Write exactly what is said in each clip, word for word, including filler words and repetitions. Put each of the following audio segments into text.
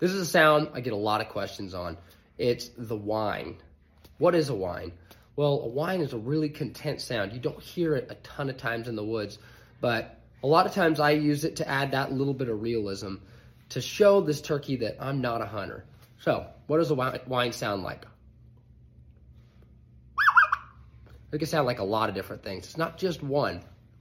This is a sound I get a lot of questions on. It's the whine. What is a whine? Well, a whine is a really content sound. You don't hear it a ton of times in the woods, but a lot of times I use it to add that little bit of realism to show this turkey that I'm not a hunter. So, what does a whine sound like? It can sound like a lot of different things. It's not just one.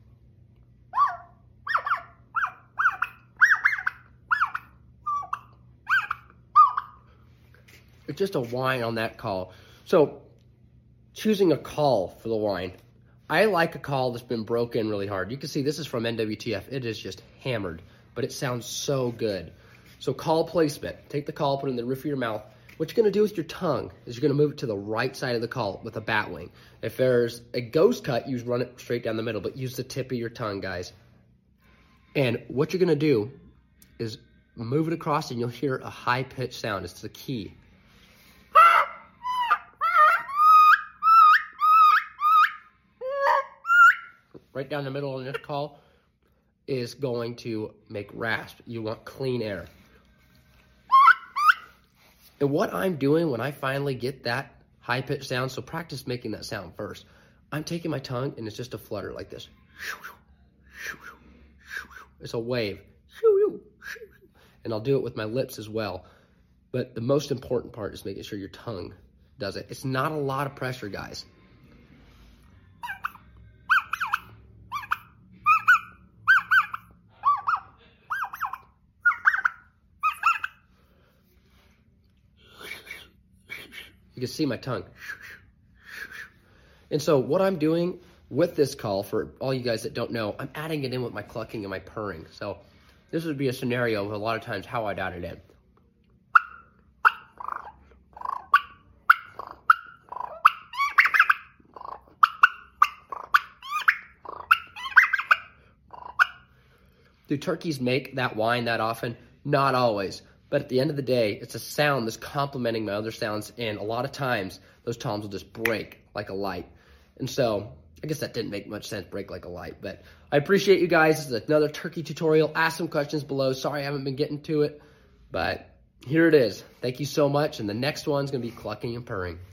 It's just a whine on that call. So, choosing a call for the whine. I like a call that's been broken really hard. You can see this is from N W T F. It is just hammered, but it sounds so good. So call placement. Take the call, put it in the roof of your mouth. What you're gonna do with your tongue is you're gonna move it to the right side of the call with a bat wing. If there's a ghost cut, you run it straight down the middle, but use the tip of your tongue, guys. And what you're gonna do is move it across and you'll hear a high-pitched sound. It's the key. Right down the middle of this call is going to make rasp. You want clean air. And what I'm doing when I finally get that high-pitched sound, so practice making that sound first. I'm taking my tongue and it's just a flutter like this. It's a wave. And I'll do it with my lips as well. But the most important part is making sure your tongue does it. It's not a lot of pressure, guys. You can see my tongue. And so what I'm doing with this call, for all you guys that don't know, I'm adding it in with my clucking and my purring. So this would be a scenario of a lot of times how I'd add it in. Do turkeys make that whine that often? Not always. But at the end of the day, it's a sound that's complementing my other sounds, and a lot of times, those toms will just break like a light. And so, I guess that didn't make much sense, break like a light, but I appreciate you guys. This is another turkey tutorial. Ask some questions below. Sorry I haven't been getting to it, but here it is. Thank you so much, and the next one's gonna be clucking and purring.